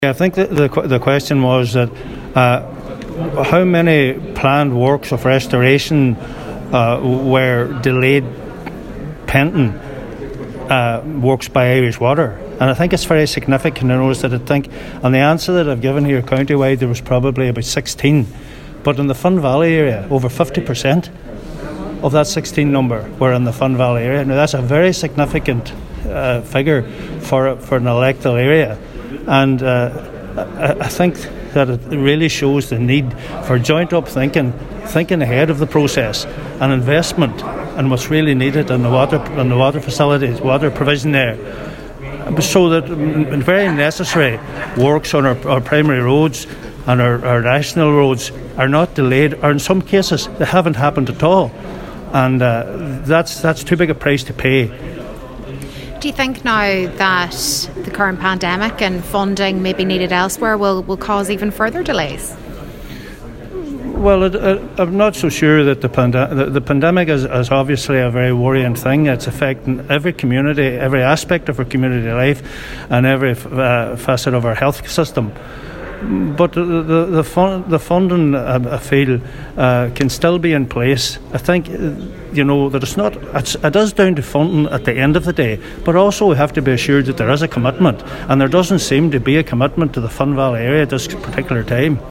I think that the question was that how many planned works of restoration were delayed pending works by Irish Water. And I think it's very significant to notice that on the answer that I've given here county-wide, there was probably about 16. But in the Fun Valley area, over 50% of that 16 number were in the Fun Valley area. Now, that's a very significant figure for an electoral area. And I think that it really shows the need for joint-up thinking ahead of the process, and investment and what's really needed in the water facilities, water provision there. So that very necessary works on our primary roads and our national roads are not delayed, or in some cases they haven't happened at all. And that's too big a price to pay. Do you think now that the current pandemic and funding maybe needed elsewhere will cause even further delays? Well, I'm not so sure that the pandemic is obviously a very worrying thing. It's affecting every community, every aspect of our community life, and every facet of our health system. But the funding, I feel, can still be in place. I think, that it is down to funding at the end of the day, but also we have to be assured that there is a commitment, and there doesn't seem to be a commitment to the Fun Valley area at this particular time.